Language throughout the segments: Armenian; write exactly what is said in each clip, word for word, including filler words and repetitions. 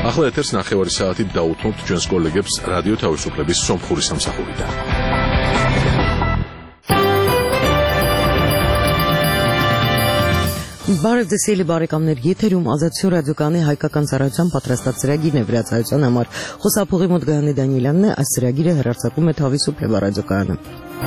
ახლა ეთერს ნახევარი საათით დაუთმობთ ჩვენს კოლეგებს რადიო თავისუფლების სომხური სამსახურიდან. Բարև ձեզ սիրելի բարեկամներ, եթերում ազատություն ռադիոկայանի հայկական ծառայության պատրաստած ծրագիրն է վրացայության համար։ Խոսափողի մոտ Գայանե Դանիելյանն է, այս ծրագիրը հեռարձակում է Თავისუფლება ռադիոկայանը։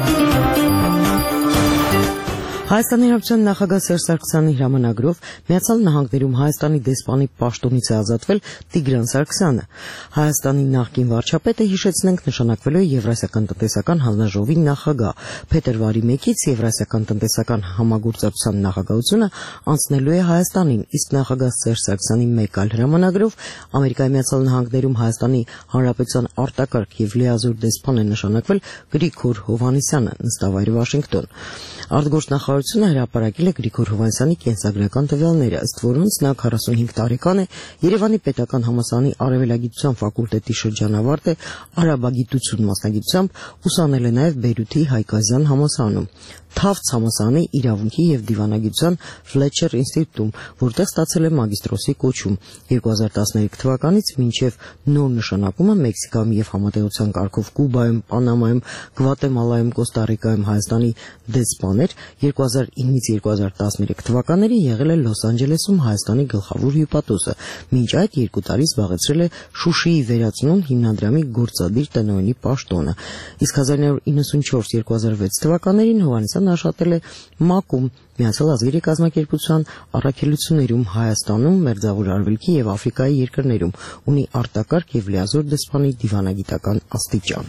Հայաստանի Հանրապետության նախագահ Սերժ Սարգսյանի հրամանագրով Միացյալ Նահանգներում Հայաստանի դեսպանի պաշտոնից է ազատվել Տիգրան Սարգսյանը։ Հայաստանի նախկին վարչապետը, հիշեցնենք, նշանակվել է Եվրասիական տնտեսական հանձնաժողովի նախագահ։ Փետրվարի մեկից Եվրասիական տնտեսական համագործակցության նախագահությունը անցնելու է Հայաստանին, իսկ նախագահ Սերժ Սարգսյանի մեկ այլ հրամանագրով Ամերիկայի Միացյալ Նահանգներում Հայաստանի Հանրապետության արտակարգ եւ լիազոր դեսպան է նշանակվել Գրիգոր Հովհաննիսյանը, նստավայրը Վաշինգտոն։ Արտգործնախարարությունը հրապարակել է Գրիգոր Հովհաննիսյանի կենսագրական տվյալները, ըստ որոնց նա քառասունհինգ տարեկան է, Երևանի պետական համալսարանի արևելագիտության ֆակուլտետի շրջանավարտ է, արաբագիտություն մասնագիտությամբ, ուսանել է նաև Բեյրութի Հայկ-Ազյան համալսարանում, Թավց համալսարանի իրավունքի եւ դիվանագիտության Ֆլեչեր ինստիտուտում, որտեղ ստացել է մագիստրոսի կոչում։ երկու հազար տասներեք թվականից մինչև նոր նշանակումը Մեքսիկայում եւ համատեղության կարգով Կուբայում, Պանամայում, Գվատեմալայում, Կոստա-Ռիկայում Հայաստանի դեսպան էր, երկու հազար իննից երկու հազար տասներեք թվականների եղել է Լոս Անջելեսում Հայաստանի գլխավոր հյուպատոսը, մինչ այդ երկու տարի զբաղեցրել է Շուշիի վերածնուն հիմնադրամի գործադիր տնօրենի պաշտոնը։ Իսկ հազար ինը հարյուր իննսունչորս երկու հազար վեց թվականներին Հովհաննիսյանը աշխատել է ՄԱԿ-ում, Միացյալ ազգերի կազմակերպության առաքելություններում Հայաստանում, Մերձավոր Արևելքի եւ Աֆրիկայի երկրներում, ունի արտակարգ եւ լիազոր դեսպանի դիվանագիտական աստիճան։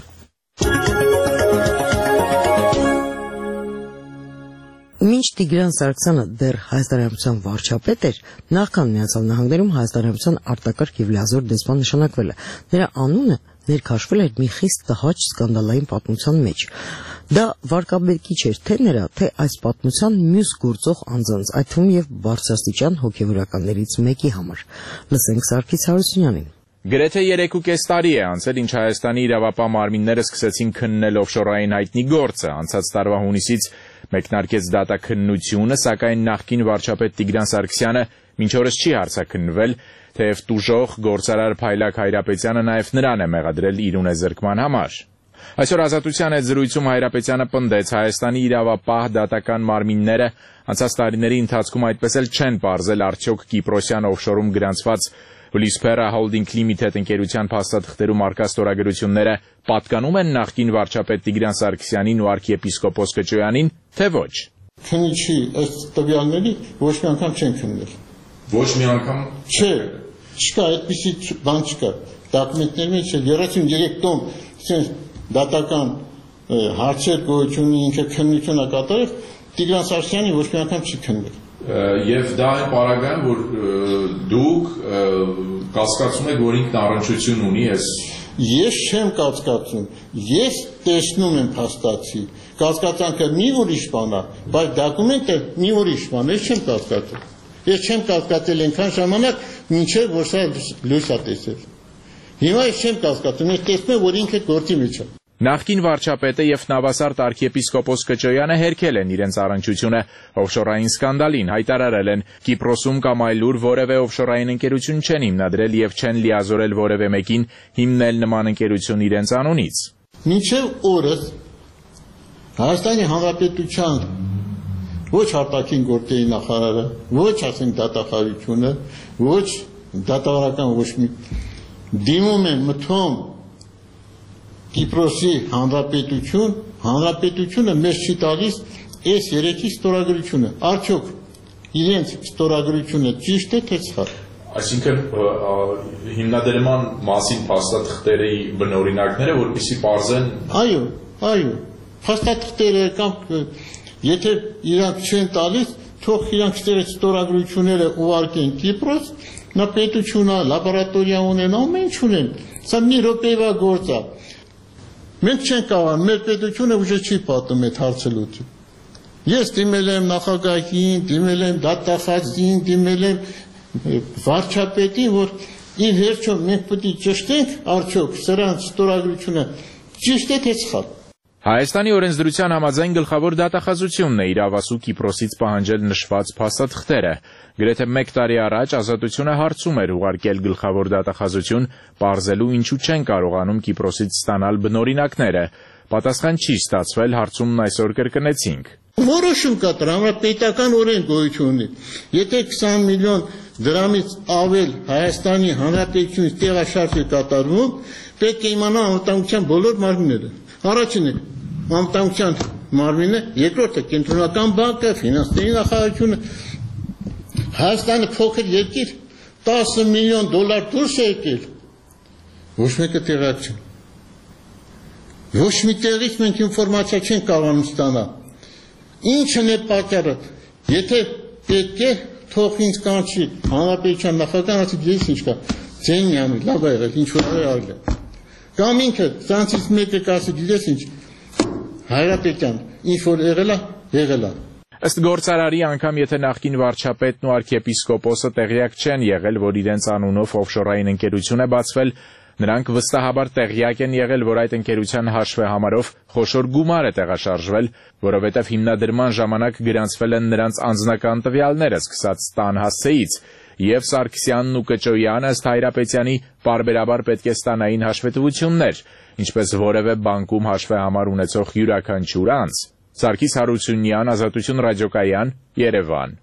Մինչ Տիգրան Սարգսյանը դեռ Հայաստանի Հանրապետության վարչապետ էր, նախքան Միացյալ Նահանգներում Հայաստանի Հանրապետության արտակարգ եւ լիազոր դեսպան նշանակվել է։ Նրա անունը ներքաշվել էր մի խիստ տհաճ սկանդալային պատմության մեջ։ Դա վարկաբեկիչ էր թե նրա, թե այս պատմության մյուս գործող անձանց, այդ թվում եւ բարձրաստիճան հոգեվորականներից մեկի համար։ Լսենք Սարգիս Հարությունյանին։ Գրեթե երեք ու կես տարի է անցել, ինչ Հայաստանի իրավապահ մարմինները սկսեցին քննել օֆշորային հայտնի գործը, անցած տարվա հունիսից մեկնարկեց դատաքննությունը, սակայն նախկին վարչապետ Տիգրան Սարգսյանը մինչ օրս չի հարցաքննվել, թեև տուժող գործարար Փայլակ Հայրապետյանը նաև նրան է մեղադրել իր ունեզրկման համար։ Այսօր Ազատության հետ զրույցում Հայրապետյանը պնդեց Հայաստանի իրավապահ դատական մարմինները անցած տարիների ընթացքում այդպես էլ չեն պարզել արդյոք Կիպրոսյան օֆշորում գրանցված Լիսփերա Holding Limited ընկերության փաստաթղթերում արկա ստորագրությունները պատկանում են նախկին վարչապետ Տիգրան Սարգսյանին ու arczepiskopos Քոչոյանին, թե ոչ։ Քննիչի ըստ տվյալների ոչ մի անգամ չեն քննել։ Ոչ մի անգամ։ Չէ, չկա, այդպիսի բան չկա։ Դոկումենտների մեջ երեսուններեք տոն sense դատական հարցեր գոյություն ունի, ինքը քննություն է կատարել, Տիգրան Սարգսյանի ոչ մի անգամ չի քննել։ Եվ դա է պարագան, որ դուք կասկածում եք, որ ինքն առնչություն ունի ես։ Ես չեմ կասկածում, ես տեսնում եմ փաստացի, կասկածանքը մի ուրիշ բան է, բայց դոկումենտը մի ուրիշ բան է, ես չեմ կասկածում։ Ես չեմ կասկածել այնքան ժամանակ, մինչև որ սա լույս է տեսել։ Հիմա ես չեմ կասկածում, ես տեսնում եմ, որ ինքը գործի մեջ է։ Նախկին վարչապետը եւ Նավասարդ arczepiskopos Քոչոյանը հերքել են իրենց առնչությունը օֆշորային սկանդալին, հայտարարել են Կիպրոսում կամ այլուր որևէ օֆշորային ընկերություն չեն հիմնադրել եւ չեն լիազորել որևէ մեկին հիմնել նման ընկերություն իրենց անունից։ Մինչեւ օրս Հայաստանի Հանրապետության ոչ արտաքին գործերի նախարարը, ոչ ասենք դատախազությունը, ոչ դատավարական ոչ մի դիմում են մթում Կիպրոսի հանրապետություն, հանրապետությունը մեզ չի տալիս այս երեքի ստորագրությունը, արդյոք իրենց ստորագրությունը ճիշտ է թե սխալ։ Այսինքն հիմնադրման մասին փաստաթղթերի բնօրինակները, որպեսզի պարզեն։ Այո, այո, փաստաթղթերը կամ եթե իրանք չեն տալիս, թող իրանք ստորագրությունները ուղարկեն Կիպրոս, նա պետությունը, լաբորատորիա ունեն, ամեն ինչ ունեն։ Սա մի րոպեվա գործ է։ Մենք չենք կարող, մեր պետությունը ուժը չի պատում այդ հարցը լուծի։ Ես դիմել եմ նախագահին, դիմել եմ դատախազին, դիմել եմ վարչապետին, որ ի վերջո մենք պետք է ճշտենք արդյոք սրանց ստորագրությունը ճիշտ է թե սխալ։ Հայաստանի օրենսդրության համաձայն գլխավոր դատախազությունն է իրավասու Կիպրոսից պահանջել նշված փաստաթղթերը։ Գրեթե մեկ տարի առաջ Ազատությունը հարցում էր ուղարկել գլխավոր դատախազություն, պարզելու ինչու չեն կարողանում Կիպրոսից ստանալ բնօրինակները։ Պատասխան չի ստացվել, հարցումն այսօր կրկնեցինք։ Որոշում կա տրամապետական օրենք գոյություն ունի։ Եթե քսան միլիոն դրամից ավել Հայաստանի Հանրապետությունից տեղաշարժ է կատարվում, պետք է իմանա անվտանգության բոլոր մարմինները։ Առաջինը անվտանգության մարմինը, երկրորդը կենտրոնական բանկը, ֆինանսների նախարարությունը։ Հայաստանը փոքր երկիր, տասը միլիոն դոլար դուրս է եկել։ Ոչ մեկը տեղյակ չէ։ Ոչ մի տեղից մենք ինֆորմացիա չենք կարողանում ստանալ։ Ինչն է պատճառը։ Եթե պետք է, թող ինձ կանչի հանրապետության նախագահան, ասի ես ինչ կա։ Ձեն մի անի, լավ է եղել, ինչ որ արել է։ Կամ ինքը ցանցից մեկը կասի գիտես ինչ Հայրապետյան ինչ որ եղել է եղել է Ըստ գործարարի անգամ եթե նախկին վարչապետն ու arczepiskoposը տեղյակ չեն եղել որ իրենց անունով օֆշորային ընկերություն է բացվել նրանք վստահաբար տեղյակ են եղել որ այդ ընկերության հաշվեհամարով խոշոր գումար է տեղաշարժվել որովհետև հիմնադրման ժամանակ գրանցվել են նրանց անձնական տվյալները սկսած տան հասցեից Եվ Սարգսյանն ու Կճոյանը ըստ Հայրապետյանի պարբերաբար պետք է ստանային հաշվետվություններ, ինչպես որևէ բանկում հաշվեհամար ունեցող յուրաքանչյուր անձ։ Սարգիս Հարությունյան, Ազատություն ռադիոկայան, Երևան։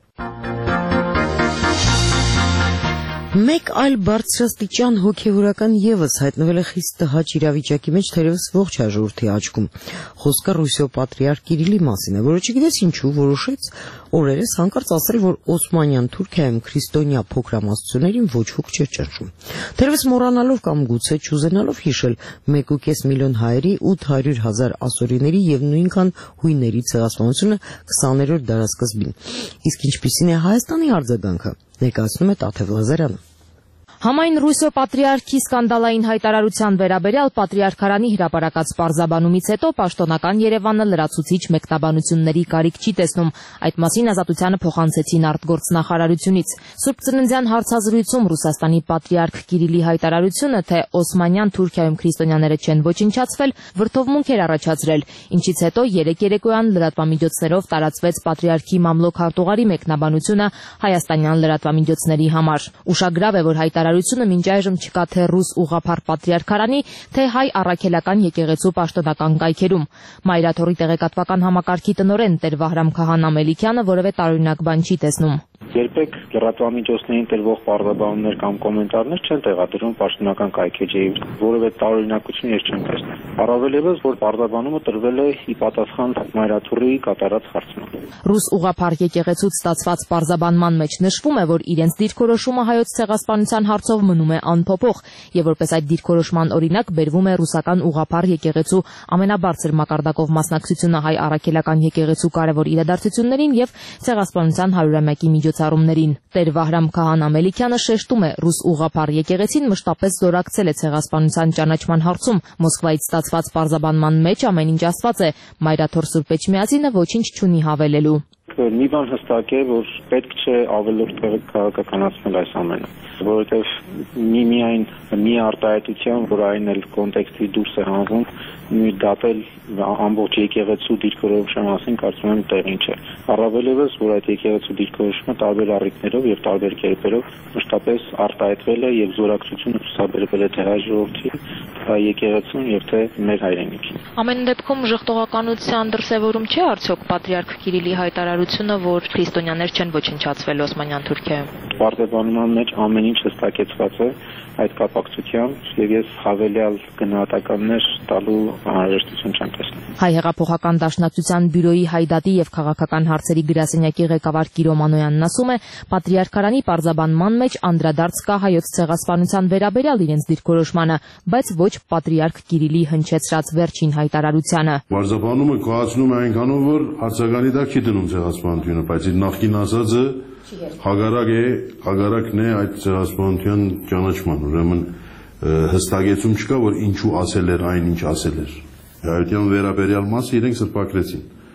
Մեկ այլ բարձրաստիճան հոգևորական ևս հայտնվել է խիստ տհաճ իրավիճակի մեջ թերևս ողջ հաջորդի աչքում։ Խոսքը Ռուսիո պատրիարք Կիրիլի մասին է, որը չգիտես ինչու որոշեց օրերս հանկարծ ասել, որ Օսմանյան Թուրքիայում քրիստոնյա փոքրամասնություններին ոչ ոք չէ ճնշում։ Թերևս մոռանալով կամ գուցե չուզենալով հիշել մեկ ու կես միլիոն հայերի, ութ հարյուր հազար ասորիների եւ նույնքան հույների ցեղասպանությունը քսաներորդ դարասկզբին։ Իսկ ինչպիսին է Հայաստանի արձագանքը, ներկայացնում է Տաթև Ղազարյանը։ Համայն Ռուսիո պատրիարքի սկանդալային հայտարարության վերաբերյալ պատրիարքարանի հրապարակած պարզաբանումից հետո պաշտոնական Երևանը լրացուցիչ մեկնաբանությունների կարիք չի տեսնում։ Այդ մասին Ազատությանը փոխանցեցին արտգործնախարարությունից։ Սուրբ Ծննդյան հարցազրույցում Ռուսաստանի պատրիարք Կիրիլի հայտարարությունը, թե Օսմանյան Թուրքիայում քրիստոնյաները չեն ոչնչացվել, վրդովմունք էր առաջացրել, ինչից հետո երեք երեկոյան լրատվամիջոցներով տարածվեց պատրիարքի մամլոք հարտուղարի մեկնաբանությունը հայաստանյան լրատվամիջոցների համար։ Ուշագրավ է, որ հայտարարությունը մինչ այժմ չկա թե ռուս ուղղափառ պատրիարքարանի, թե հայ առաքելական եկեղեցու պաշտոնական կայքերում։ Մայրաթորի տեղեկատվական համակարգի տնօրեն Տեր Վահրամ Քահանա Մելիքյանը որևէ տարօրինակ բան չի տեսնում։ Երբեք լրատվամիջոցներին տրվող պարզաբանումներ կամ կոմենտարներ չեն տեղադրվում պաշտոնական կայքեջի, որևէ տարօրինակություն ես չեմ տեսնում։ Առավել ևս, որ պարզաբանումը տրվել է ի պատասխան Մայրաթորի կատարած հարցին։ Ռուս ուղղափառ եկեղեցուց ստացված պարզաբանման մեջ նշվում է, որ իրենց դիրքորոշումը հայոց ցեղասպանության հարցով մնում է անփոփոխ, եւ որպես այդ դիրքորոշման օրինակ բերվում է ռուսական ուղղափառ եկեղեցու ամենաբարձր մակարդակով մասնակցությունը հայ առաքելական եկեղեցու կարևոր իրադարձություններին եւ ցեղասպանության հարյուրամյակի միջոցառումներին։ Տեր Վահրամ Քահանա Մելիքյանը շեշտում է, ռուս ուղղափառ եկեղեցին մշտապես զորակցել է ցեղասպանության ճանաչման հարցում։ Մոսկվայից ստացված պարզաբանման մեջ ամեն ինչ ասված է, Մայրաթոր Սուրբ Էջմիածինը ոչինչ չունի հավելելու։ Մի բան հստակ է, որ պետք չէ ավելորդ քաղաքականացնել այս ամենը, որովհետև մի միայն մի արտահայտության, որ այն էլ կոնտեքստի դուրս է հանվում, մի դատել ամբողջ եկեղեցու դիրքորոշման մասին կարծում եմ տեղին չէ։ Առավել ևս, որ այդ եկեղեցու դիրքորոշումը տարբեր առիթներով եւ տարբեր կերպերով մշտապես արտահայտվել է եւ զորակցությունը ցուցաբերվել է թե հայ ժողովրդի, թե եկեղեցուն եւ թե մեր հայրենիքին։ Ամեն դեպքում ժխտողականության դրսևորում չէ արդյոք պատրիարք Կիրիլի հայտարարությունը, որ քրիստոնյաներ չեն ոչնչացվել Օսմանյան Թուրքիայում։ Պարզաբանման մեջ ամեն ինչ հստակեցված է այդ կապակցությամբ եւ ես հավելյալ գնահատականներ տալու անհրաժեշտություն չեմ տեսնում։ Հայ հեղափոխական դաշնակցության բյուրոյի հայդատի եւ քաղաքական հարցերի գրասենյակի ղեկավար Կիրո Մանոյանն ասում է, պատրիարքարանի պարզաբանման մեջ անդրադարձ կա հայոց ցեղասպանության վերաբերյալ իրենց դիրքորոշմանը, բայց ոչ պատրիարք Կիրիլի հնչեցրած վերջին հայտարարությանը։ Պարզաբանումը կոչվում է այնքանով, որ հարցականի տակ չի դնում ցեղասպանությունը, բայց իր նախկին ասածը հագարակ է, հագարակն է այդ ցեղասպանության ճանաչման, ուրեմն հստակեցում չկա, որ ինչու ասել էր այն, ինչ ասել էր։ Հայության վերաբերյալ մասը իրենք սրբակրեցին։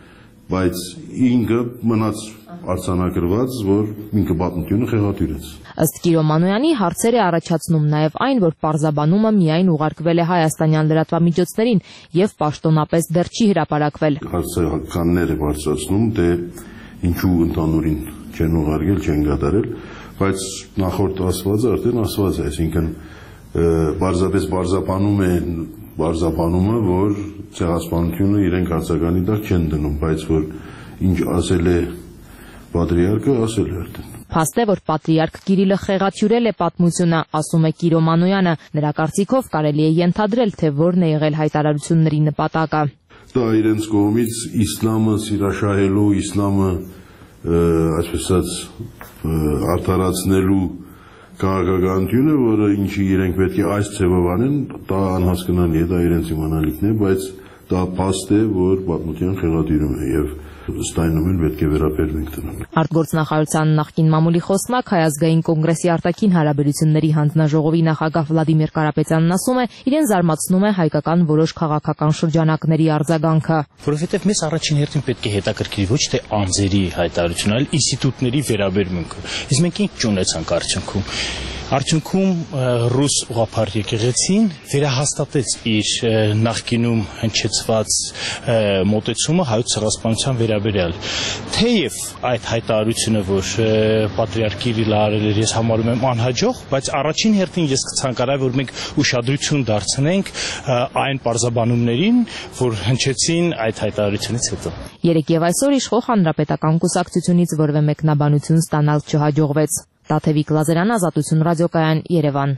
բայց ինքը մնաց արձանագրված, որ ինքը պատմությունը խեղաթյուրեց։ Ըստ Կիրո Մանոյանի հարցեր է առաջացնում նաև այն, որ պարզաբանումը միայն ուղարկվել է հայաստանյան լրատվամիջոցներին եւ պաշտոնապես դեռ չի հրապարակվել։ Հարցականներ է բարձրացնում, թե ինչու ընդհանուրին չեն ուղարկել, չեն կատարել, բայց նախորդ ասվածը արդեն ասված է, այսինքն պարզապես պարզաբանում է պարզաբանումը, որ ցեղասպանությունը իրենք հարցականի տակ չեն դնում, բայց որ ինչ ասել է պատրիարքը, ասել է արդեն։ Փաստ է, որ պատրիարք Կիրիլը խեղաթյուրել է պատմությունը, ասում է Կիրո Մանոյանը։ Նրա կարծիքով կարելի է ենթադրել, թե որն է եղել հայտարարությունների նպատակը։ Դա իրենց կողմից իսլամը սիրաշահելու, իսլամը այսպես ասած արդարացնելու քաղաքականությունը, որը ինչի իրենք պետք է այս ձևով անեն, դա անհասկանալի է, դա իրենց իմանալիքն է, բայց դա փաստ է, որ պատմության խեղաթյուրում է եւ ստայնումն պետք է վերաբերվենք դրան։ Արտգործնախարարության նախկին մամուլի խոսնակ Հայ ազգային կոնգրեսի արտաքին հարաբերությունների հանձնաժողովի նախագահ Վլադիմիր Կարապետյանն ասում է, իրեն զարմացնում է հայկական որոշ քաղաքական շրջանակների արձագանքը։ Որովհետև մեզ առաջին հերթին պետք է հետաքրքրի ոչ թե անձերի հայտարարությունը, այլ ինստիտուտների վերաբերմունքը։ Իսկ մենք ինչ ունեցանք արդյունքում։ Արդյունքում ռուս ուղղափառ եկեղեցին վերահաստատեց իր նախկինում հնչեցված մոտեցումը հայոց ցեղասպանության վերաբերյալ։ Թեև այդ հայտարարությունը, որ պատրիարք Կիրիլը արել էր, ես համարում եմ անհաջող, բայց առաջին հերթին ես կցանկանայի, որ մենք ուշադրություն դարձնենք այն պարզաբանումներին, որ հնչեցին այդ հայտարարությունից հետո։ Երեկ եւ այսօր իշխող հանրապետական կուսակցությունից որևէ մեկնաբանություն ստանալ չհաջողվեց։ Տաթևիկ Լազարյան, Ազատություն ռադիոկայան, Երևան։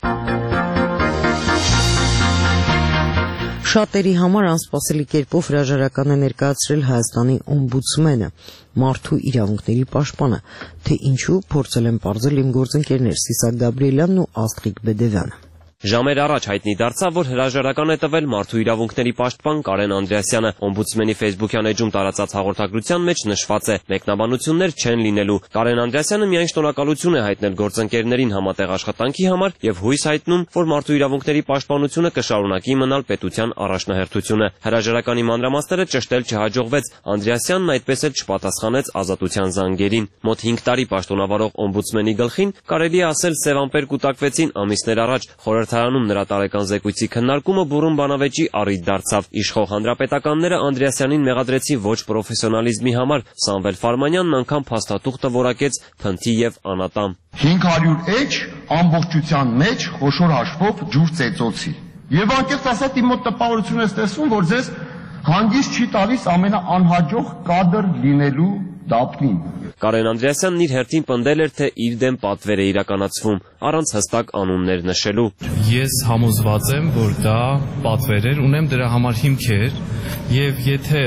Շատերի համար անսպասելի կերպով հրաժարական է ներկայացրել Հայաստանի օմբուդսմենը, մարդու իրավունքների պաշտպանը, թե ինչու փորձել են պարզել իմ գործընկերներ Սիսակ Գաբրիելյանն ու Աստղիկ Բեդևյանը։ Ժամեր առաջ հայտնի դարձավ, որ հրաժարական է տվել մարդու իրավունքների պաշտպան Կարեն Անդրեասյանը։ Օմբուդսմենի Facebook-յան էջում տարածած հաղորդագրության մեջ նշված է. մեկնաբանություններ չեն լինելու։ Կարեն Անդրեասյանը միայն շնորհակալություն է հայտնել գործընկերներին համատեղ աշխատանքի համար եւ հույս հայտնում, որ մարդու իրավունքների պաշտպանությունը կշարունակի մնալ պետության առաջնահերթությունը։ Հրաժարականի մանրամասները ճշտել չհաջողվեց։ Անդրեասյանն այդպես էլ չպատասխանեց Ազատության զանգերին։ Մոտ հինգ տարի պաշտոնավարող օմբուդսմենի գլխին կարելի է ասել սև ամպեր կուտակվեցին ամիսներ առաջ։ Խորհրդարանում նրա տարեկան զեկույցի քննարկումը բուռն բանավեճի առիթ դարձավ։ Իշխող հանրապետականները Անդրեասյանին մեղադրեցին ոչ պրոֆեսիոնալիզմի համար։ Սամվել Ֆարմանյանն անգամ փաստաթուղթը որակեց փնթի եւ անատամ։ հինգ հարյուր էջ ամբողջության մեջ խոշոր հաշվով ջուր ծեծոցի։ Եվ անկեղծ ասած իմ մոտ տպավորություն է ստեղծվում, որ ձեզ հանգիստ չի տալիս ամենաանհաջող կադր լինելու դափնին։ Կարեն Անդրեասյանն իր հերթին պնդել էր, թե իր դեմ պատվեր է իրականացվում, առանց հստակ անուններ նշելու։ Ես համոզված եմ, որ դա պատվեր էր, ունեմ դրա համար հիմքեր, եւ եթե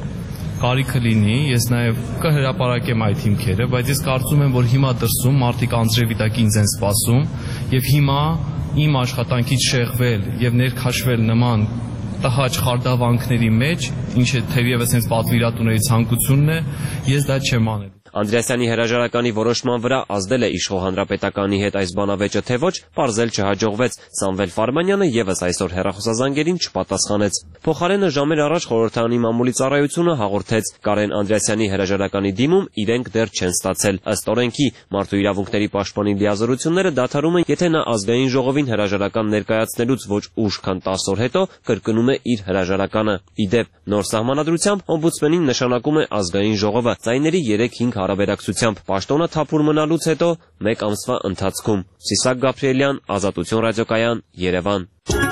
կարիքը լինի, ես նաեւ կհրապարակեմ այդ հիմքերը, բայց ես կարծում եմ, որ հիմա դրսում մարդիկ անձրևի տակ ինձ են սպասում, եւ հիմա իմ աշխատանքից շեղվել եւ ներքաշվել նման տհաճ խարդավանքների մեջ, ինչը թեւևս հենց պատվիրատուների ցանկությունն է, ես դա չեմ անել։ Անդրեասյանի հրաժարականի որոշման վրա ազդել է իշխող հանրապետականի հետ այս բանավեճը, թե ոչ, պարզել չհաջողվեց։ Սամվել Ֆարմանյանը եւս այսօր հեռախոսազանգերին չպատասխանեց։ Փոխարենը ժամեր առաջ խորհրդարանի մամուլի ծառայությունը հաղորդեց. Կարեն Անդրեասյանի հրաժարականի դիմում իրենք դեռ չեն ստացել։ Ըստ օրենքի, մարդու իրավունքների պաշտպանի լիազորությունները դադարում են, եթե նա ազգային ժողովին հրաժարական ներկայացնելուց ոչ ուշ, քան տասը օր հետո կրկնում է իր հրաժարականը։ Ի դեպ, նոր սահմանադրությամբ օմբուդսմենին նշանակում է ազգային ժողովը ձայների երեք-հինգ հարաբերակցությամբ պաշտոնը թափուր մնալուց հետո մեկ ամսվա ընթացքում։ Սիսակ Գաբրիելյան, Ազատություն ռադիոկայան, Երևան։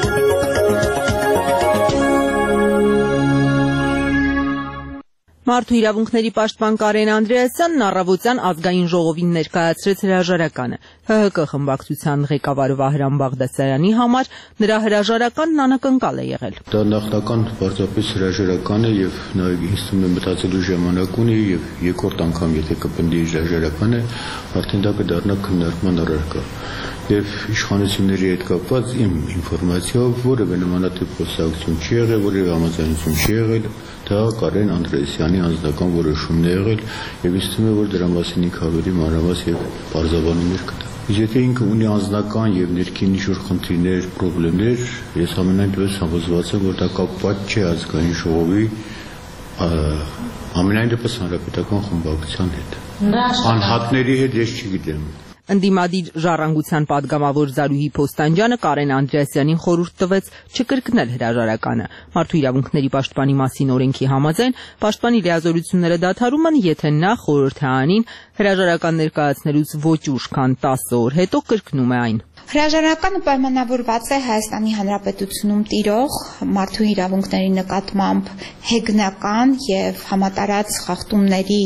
Մարդու իրավունքների պաշտպան Կարեն Անդրեասյանն առավոտյան ազգային ժողովին ներկայացրեց հրաժարականը։ Հ Հ Կ խմբակցության ղեկավար Վահրամ Բաղդասարյանի համար նրա հրաժարականն անակնկալ է եղել։ Դա նախնական պարզապես հրաժարական է եւ նաեւ ինձ թվում է մտածելու ժամանակ ունի եւ երկրորդ անգամ եթե կպնդի հրաժարականը, արդեն դա կդառնա քննարկման առարկա։ Եվ իշխանությունների հետ կապված իմ ինֆորմացիայով որևէ նմանատիպ խոսակցություն չի եղել, որևէ համաձայնություն չի եղել, դա Կարեն Անդրեասյանի անձնական որոշումն է եղել եւ ինձ թվում է, որ դրա մասին ինքը ավելի մանրամաս եւ բարձրաբանումներ կտա։ Եթե ինքը ունի անձնական եւ ներքին ինչ-որ խնդիրներ, խնդիրներ, ես ամենայն դեպս համոզված եմ, որ դա կապված չէ ազգային ժողովի ամենայն դեպս հանրապետական խմբակցության հետ։ Անհատների հետ ես չգիտեմ։ Ընդդիմադիր ժառանգության падգամավոր Զարուհի Փոստանջյանը Կարեն Անդրեասյանին խորհուրդ տվեց չկրկնել հրաժարականը։ Մարդու իրավունքների պաշտպանի մասին օրենքի համաձայն պաշտպանի լիազորությունները դադարում են, եթե նա խորհրդարանին հրաժարական ներկայացնելուց ոչ ուշ, քան տասը օր հետո կրկնում է այն։ Հրաժարականը պայմանավորված է Հայաստանի Հանրապետությունում տիրող մարդու իրավունքների նկատմամբ հեգնական եւ համատարած խախտումների,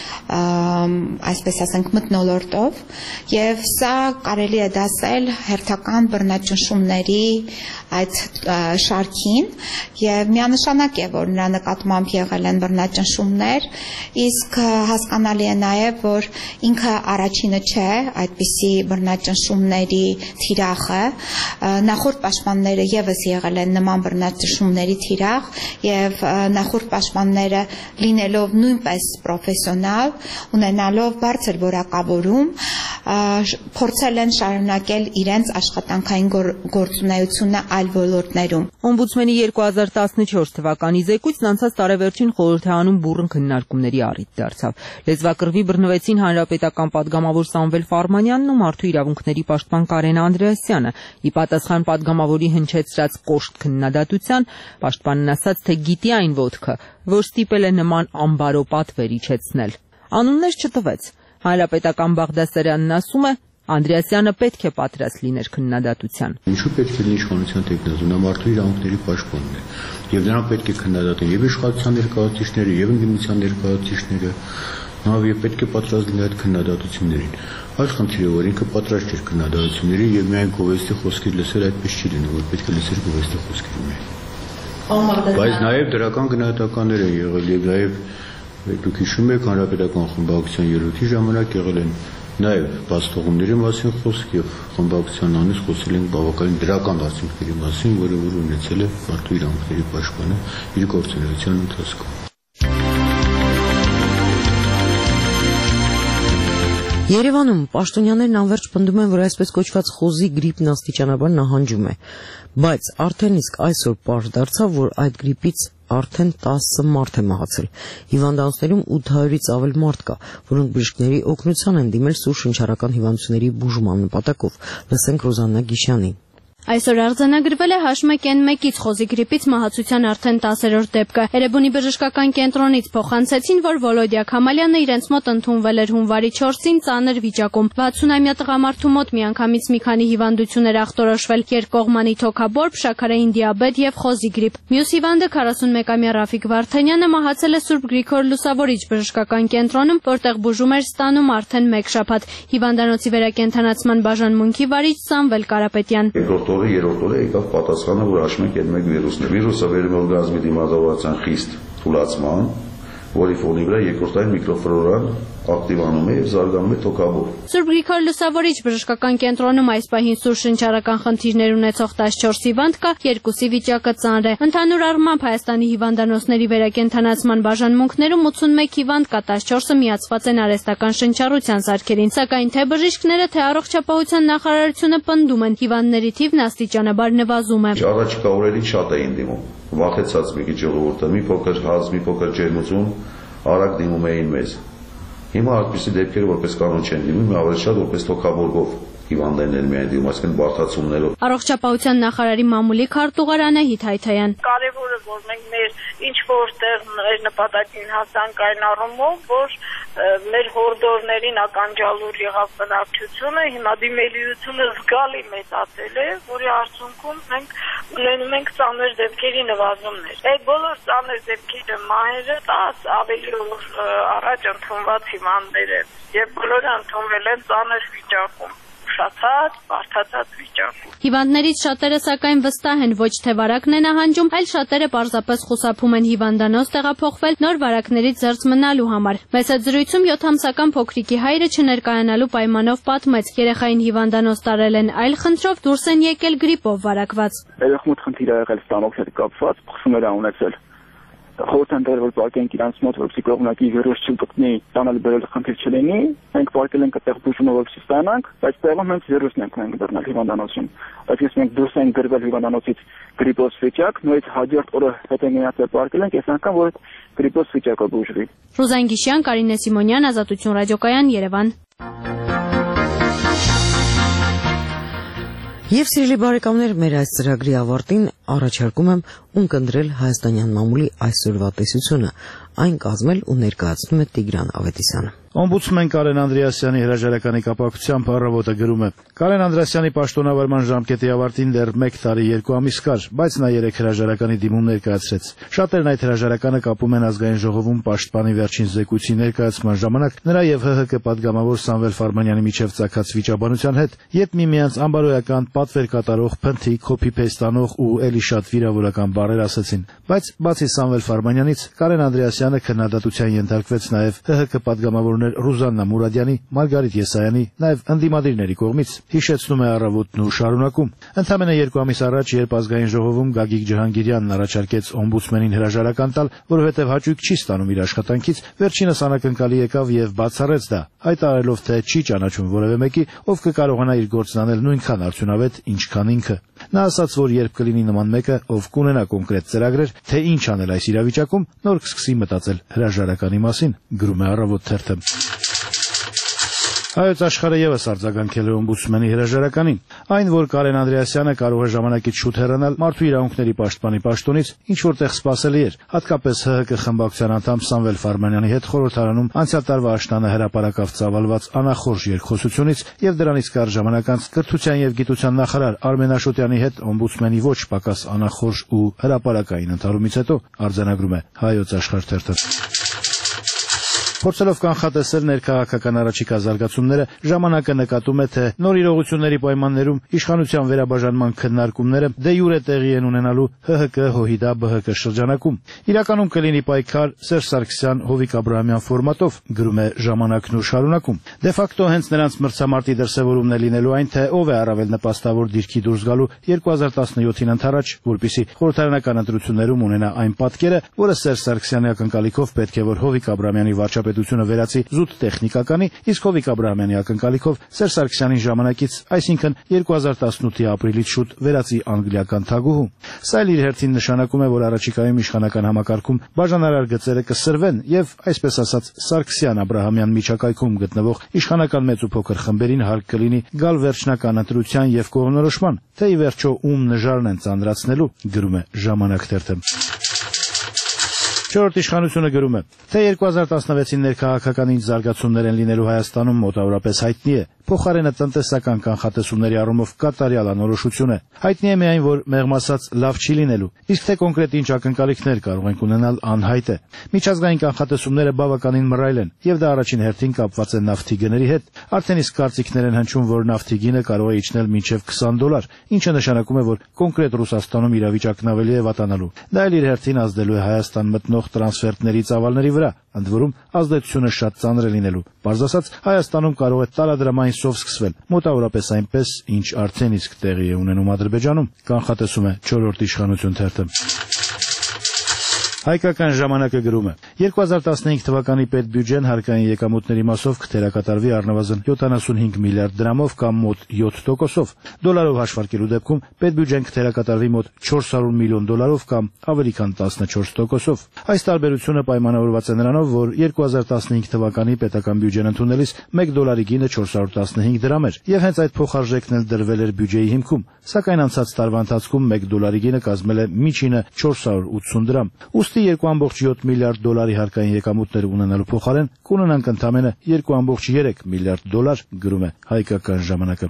այսպես ասենք, մթնոլորտով, եւ սա կարելի է դասել հերթական բռնաճնշումների այդ շարքին, եւ միանշանակ է, որ նրա նկատմամբ եղել են բռնաճնշումներ, իսկ հասկանալի է նաեւ, որ ինքը առաջինը չէ այդպիսի բռնաճնշումների թիրախը, նախորդ պաշտպանները եւս եղել են նման բռնաճնշումների թիրախ եւ նախորդ պաշտպանները լինելով նույնպես պրոֆեսիոնալ, ունենալով բարձր որակավորում, փորձել են շարունակել իրենց աշխատանքային գործունեությունը այլ ոլորտներում։ Օմբուդսմենի երկու հազար տասնչորս թվականի զեկույցն անցած տարեվերջին խորհրդարանում բուռն քննարկումների առիթ դարձավ։ Լեզվակռվի բռնվեցին հանրապետական падգամավոր Սամվել Ֆարմանյանն ու մարդու իրավունքների պաշտպան Կարեն Անդրեասյանը։ Ի պատասխան падգամավորի հնչեցրած կոշտ քննադատության, պաշտպանն ասաց, թե գիտի այն ոտքը, որ ստիպել է նման ամբարո պատվեր իջեցնել։ Անուններ չտվեց։ Հանրապետական Բաղդասարյանն ասում է, Անդրեասյանը պետք է պատրաստ լիներ քննադատության։ Ինչու պետք է լինի իշխանության տեխնազու, նա մարդու իրավունքների պաշտպանն է, եւ նրան պետք է քննադատեն եւ իշխանության ներկայացուցիչները, եւ ընդդիմության ներկայացուցիչները, նա եւ պետք է պատրաստ լինի այդ քննադատություններին։ Այս խնդիրը, որ ինքը պատրաստ չէր քննադատությունների եւ միայն գովեստի խոսքեր լսել, այդպես չի լինում, որ պետք է լսել գովեստի խոսքեր միայն։ Բայց նաեւ դրական գնահատականներ են եղել եւ նաեւ դուք հիշում եք հանրապետական խմբակցության ելույթի ժամանակ եղել են նաև բացթողումների մասին խոսք եւ խմբակցության անունից խոսել են բավականին դրական արդյունքների մասին, որը որ ունեցել է մարդու իրավունքների պաշտպանը իր գործունեության ընթացքում։ Երևանում պաշտոնյաներն անվերջ պնդում են, որ այսպես կոչված խոզի գրիպն աստիճանաբար նահանջում է, բայց արդեն իսկ այսօր պարզ դարձավ, որ այդ գրիպից արդեն տասը մարդ է մահացել։ Հիվանդանոցներում ութ հարյուրից ավել մարդ կա, որոնք բժիշկների օգնության են դիմել սուր շնչառական հիվանդությունների բուժման նպատակով։ Լսենք Ռոզաննա Գիշյանին։ Այսօր արձանագրվել է Հ Մ Կ մեկից խոզի գրիպից մահացության արդեն տասերորդ դեպքը։ Էրեբունի բժշկական կենտրոնից փոխանցեցին, որ Վոլոդիա Քամալյանը իրենց մոտ ընդունվել էր հունվարի չորսին ծանր վիճակում։ վաթսունամյա տղամարդու մոտ միանգամից մի քանի հիվանդություն էր ախտորոշվել՝ երկկողմանի թոքաբորբ, շաքարային դիաբետ եւ խոզի գրիպ։ Մյուս հիվանդը քառասունմեկամյա Ռաֆիկ Վարդանյանը մահացել է Սուրբ Գրիգոր Լուսավորիչ բժշկական կենտրոնում, որտեղ բուժում էր ստանում արդեն մեկ շաբաթ։ Հիվանդանոցի վերակենդանացման բաժանմունքի վարիչ Սամվել Կարապետյան։ Օրը երրորդ օրը եկավ պատասխանը, որ H M K N մեկ վիրուսն է։ Վիրուսը վերում է օրգանիզմի դիմադրության խիստ թուլացման, որի ֆոնի վրա երկրորդային միկրոֆլորան ակտիվանում է եւ զարգանում է թոքաբով։ Սուրբ Գրիգոր Լուսավորիչ բժշկական կենտրոնում այս պահին սուր շնչառական խնդիրներ ունեցող տասնչորս հիվանդ կա, երկուսի վիճակը ծանր է։ Ընդհանուր առմամբ Հայաստանի հիվանդանոցների վերակենդանացման բաժանմունքներում ութսունմեկ հիվանդ կա, տասնչորսը միացված են արհեստական շնչառության սարքերին, սակայն թե բժիշկները, թե առողջապահության նախարարությունը պնդում են, հիվանդների թիվն աստիճանաբար նվազում է։ Առաջիկա օրերին շատ էին դիմում, վախեցած մի քիչ ժողովուրդը, մի փոքր հազ, մի փոքր ջերմություն, արագ դիմում էին մեզ։ Հիմա այդպիսի դեպքերը որպես կանոն չեն դիմում, ավելի շատ որպես թոքաբորբով հիվանդներն են միայն դիմում, այսինքն բարդացումներով։ Առողջապահության նախարարի մամուլի քարտուղար Անահիտ Հայթայան։ Կարևորը որ մենք մեր ինչ որտեղ մեր նպատակին հասանք այն առումով, որ մեր հորդորներին ականջալուր եղավ բնակչությունը, հիմա դիմելիությունը զգալի մեծացել է, որի արդյունքում մենք ունենում ենք ծանր դեպքերի նվազումներ։ Այդ բոլոր ծանր դեպքերը մահերը տաս ավելի օր առաջ ընդունված հիվանդներ են, եւ բոլորը ընդունվել են ծանր վիճակում։ Շատած, բարդացած վիճակում։ Հիվանդներից շատերը սակայն վստահ են, ոչ թե վարակն է նահանջում, այլ շատերը պարզապես խուսափում են հիվանդանոց տեղափոխվել նոր վարակներից զերծ մնալու համար։ Մեծ այդ զրույցում յոթ ամսական փոքրիկի հայրը չներկայանալու պայմանով պատմեց, երեխային հիվանդանոց տարել են այլ խնդրով, դուրս են եկել գրիպով վարակված։ Երեխամոտ խնդիր ա եղել ստամոքս հետ կապված, բխսումներ ա ունեցել։ Խորհուրդ են տվել, որ պարկենք իրանց մոտ, որպեսզի կողմնակի վիրուս չգտնի, տանել բերել խնդիր չլինի։ Մենք պարկել ենք այդտեղ բուժումը, որպեսզի ստանանք, բայց տեղում հենց վիրուսն ենք մենք դառնալ հիվանդանոցում։ Այսինքն մենք դուրս ենք գրվել հիվանդանոցից գրիպոզ վիճակ, նույնիսկ հաջորդ օրը հետ են գնացել պարկել ենք, այս անգամ որ գրիպոս վիճակը բուժվի։ Ռուզան Գիշյան, Կարինե Սիմոնյան, Ազատություն ռադիոկայան, Երևան։ Եվ սիրելի բարեկամներ, մեր այս ծրագրի ավարտին առաջարկում եմ ունկնդրել հայաստանյան մամուլի այսօրվա տեսությունը, այն կազմել ու ներկայացնում է Տիգրան Ավետիսյանը։ Օմբուդսմեն Կարեն Անդրեասյանի հրաժարականի կապակցությամբ առավոտը գրում է. Կարեն Անդրեասյանի պաշտոնավարման ժամկետի ավարտին դեռ մեկ տարի երկու ամիս կար, բայց նա երեք հրաժարականի դիմում ներկայացրեց։ Շատերն այդ հրաժարականը կապում են ազգային ժողովում պաշտպանի վերջին զեկույցի ներկայացման ժամանակ նրա եւ ՀՀԿ պատգամավոր Սամվել Ֆարմանյանի միջև ծագած վիճաբանության հետ, երբ միմյանց անբարոյական պատվեր կատարող, փնթի, copy-paste անող ու էլի շատ վիրավորական բառեր ասեցին։ Բայց բացի Սամվել Ֆարմանյանից, Կարեն Անդրեասյանը քննադատության ենթարկվեց նաեւ ՀՀԿ պատգամավորներ Ռուզաննա Մուրադյանի, Մարգարիտ Եսայանի, նաև ընդդիմադիրների կողմից, հիշեցնում է առավոտն ու շարունակում։ Ընդամենը երկու ամիս առաջ, երբ ազգային ժողովում Գագիկ Ջհանգիրյանն առաջարկեց օմբուդսմենին հրաժարական տալ, որովհետև հաճույք չի ստանում իր աշխատանքից, վերջինս անակնկալի եկավ եւ բացառեց դա, հայտարարելով, թե չի ճանաչում որևէ մեկի, ով կկարողանա իր գործն անել նույնքան արդյունավետ, ինչքան ինքը։ Նա ասաց, որ երբ կլինի նման մեկը, ով կունենա կոնկրետ ծրագրեր, թե ինչ անել այս իրավիճակում, նոր կսկսի մտածել հրաժարականի մասին, գրում է Առավոտ թերթը։ Հայոց աշխարհը եւս արձագանքել է օմբուդսմենի հրաժարականին։ Այն, որ Կարեն Անդրեասյանը կարող է ժամանակից շուտ հեռանալ մարդու իրավունքների պաշտպանի պաշտոնից, ինչ որտեղ սպասելի էր, հատկապես ՀՀԿ խմբակցության անդամ Սամվել Ֆարմանյանի հետ խորհրդարանում անցյալ տարվա աշնանը հրապարակավ ծավալված անախորժ երկխոսությունից եւ դրանից կարճ ժամանակ անց կրթության եւ գիտության նախարար Արմեն Աշոտյանի հետ օմբուդսմենի ոչ պակաս անախորժ ու հրապարակային ընդհարումից հետո արձանագրում է Հայոց աշխարհ թերթը։ Փորձելով կանխատեսել ներքաղաքական առաջիկա զարգացումները, ժամանակը նկատում է, թե նոր իրողությունների պայմաններում իշխանության վերաբաժանման քննարկումները դե յուրե տեղի են ունենալու ՀՀԿ ՀՅԴ ԲՀԿ շրջանակում։ Իրականում կլինի պայքար Սերժ Սարգսյան Հովիկ Աբրահամյան ֆորմատով, գրում է Ժամանակն ու շարունակում։ Դե ֆակտո հենց նրանց մրցամարտի դրսևորումն է լինելու այն, թե ով է առավել նպաստավոր դիրքի դուրս գալու երկու հազար տասնյոթին ընդառաջ, որպեսզի խորհրդարանական ընտրություններում ունենա այն պատկերը, որը Սերժ Սարգսյանի ակնկալիքով պետք է որ Հովիկ Աբրահամյանի վարչապետությունը վերացի զուտ տեխնիկականի, իսկ Հովիկ Աբրահամյանի ակնկալիքով Սերժ Սարգսյանին ժամանակից, այսինքն երկու հազար տասնութի ապրիլից շուտ վերացի անգլիական թագուհու։ Սա էլ իր հերթին նշանակում է, որ առաջիկայում իշխանական համակարգում բաժանարար գծերը կսրվեն եւ, այսպես ասած, Սարգսյան-Աբրահամյան միջակայքում գտնվող իշխանական մեծ ու փոքր խմբերին հարկ կլինի գալ վերջնական ընտրության եւ կողմնորոշման, թե ի վերջո ում նժարն են ծանրացնելու, գրում է Ժամանակ թերթը։ Չորրորդ իշխանությունը գրում է, թե երկու հազար տասնվեցին ներքաղաքական ինչ զարգացումներ են լինելու Հայաստանում մոտավորապես հայտնի է, փոխարենը տնտեսական կանխատեսումների առումով կատարյալ անորոշություն է։ Հայտնի է միայն, որ մեղմ ասած լավ չի լինելու, իսկ թե կոնկրետ ինչ ակնկալիքներ կարող ենք ունենալ անհայտ է։ Միջազգային կանխատեսումները բավականին մռայլ են, եւ դա առաջին հերթին կապված է նավթի գների հետ։ Արդեն իսկ կարծիքներ են հնչում, որ նավթի գինը կարող է իջնել մինչև քսան դոլար, ինչը նշանակում է, որ կոնկրետ Ռուսաստանում իրավիճակն ավելի է վատանալու։ Դա էլ իր հերթին ազդելու է Հայաստան մտնող տրանսֆերտների ծավալների վրա, ընդ որում ազդեցությունը շատ ծանր է լինելու։ Պարզ ասած, Հայաստանում կարող է տարադրամային սով սկսվել, մոտավորապես այնպես, ինչ արդեն իսկ տեղի է ունենում Ադրբեջանում, կանխատեսում է չորրորդ իշխանություն թերթը։ Հայկական ժամանակը գրում է. երկու հազար տասնհինգ թվականի պետբյուջեն հարկային եկամուտների մասով կթերակատարվի առնվազն յոթանասունհինգ միլիարդ դրամով կամ մոտ յոթ տոկոսով։ Դոլարով հաշվարկելու դեպքում պետբյուջեն կթերակատարվի մոտ չորս հարյուր միլիոն դոլարով կամ ավելի քան տասնչորս տոկոսով։ Այս տարբերությունը պայմանավորված է նրանով, որ երկու հազար տասնհինգ թվականի պետական բյուջեն ընդունելիս մեկ դոլարի գինը չորս հարյուր տասնհինգ դրամ էր, եւ հենց այդ փոխարժեքն էլ դրվել էր բյուջեի հիմքում, սակայն անցած տարվա ընթացքում մեկ դոլարի գինը կազմել է միջինը չորս հարյուր ութսուն դրամ։ երկու կόμμα յոթ միլիարդ դոլարի հարկային եկամուտներ ունենալու փոխարեն կունենանք ընդամենը երկու կόμμα երեք միլիարդ դոլար, գրում է Հայկական ժամանակը։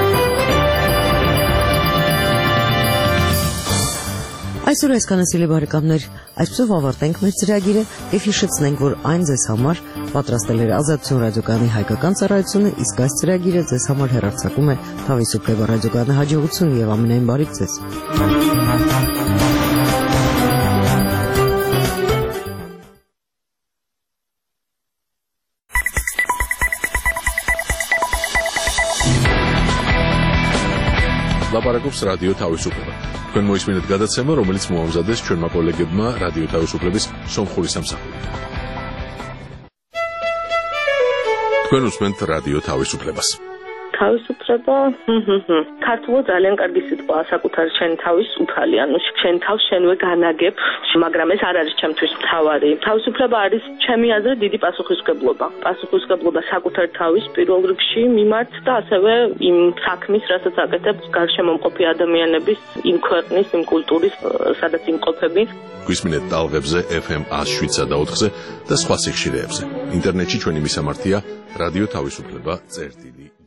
Այսօր այսքանը սիրելի բարեկամներ, այսպեսով ավարտենք մեր ծրագիրը եւ հիշեցնենք, որ այն ձեզ համար պատրաստել էր Ազատություն ռադիոկայանի հայկական ծառայությունը, իսկ այս ծրագիրը ձեզ համար հեռարձակում է Թավի Սուպրեվա ռադիոկայանի հաջողություն եւ ամենայն բարիք ձեզ։ Լապարակობს ռադիո Թավիսուպրեվա։ Თქვენ მოისმინეთ გადაცემა, რომელიც მოამზადეს ჩვენმა კოლეგებმა რადიო თავისუფლების სომხური სამსახურით. თქვენ უსმენთ რადიო თავისუფლებას. თავისუფლება, ქართულად ძალიან კარგი სიტყვაა საკუთარ შენ თავის უფალი, ანუ შენ თავს შენვე განაგებ, მაგრამ ეს არ არის ჩემთვის მთავარი. თავისუფლება არის ჩემი აზრით დიდი პასუხისმგებლობა. პასუხისმგებლობა საკუთარ თავის პირველ რიგში მიმართ და ასევე იმ საქმის, რასაც აკეთებ გარშემომყოფი ადამიანების, იმ ქვეყნის, იმ კულტურის, სადაც იმყოფები. გვისმინეთ ტალღებზე ეფ ემ one oh seven და ოთხზე და სხვა სიხშირეებზე. ინტერნეტში ჩვენი მისამართია რადიო თავისუფლება წერტილი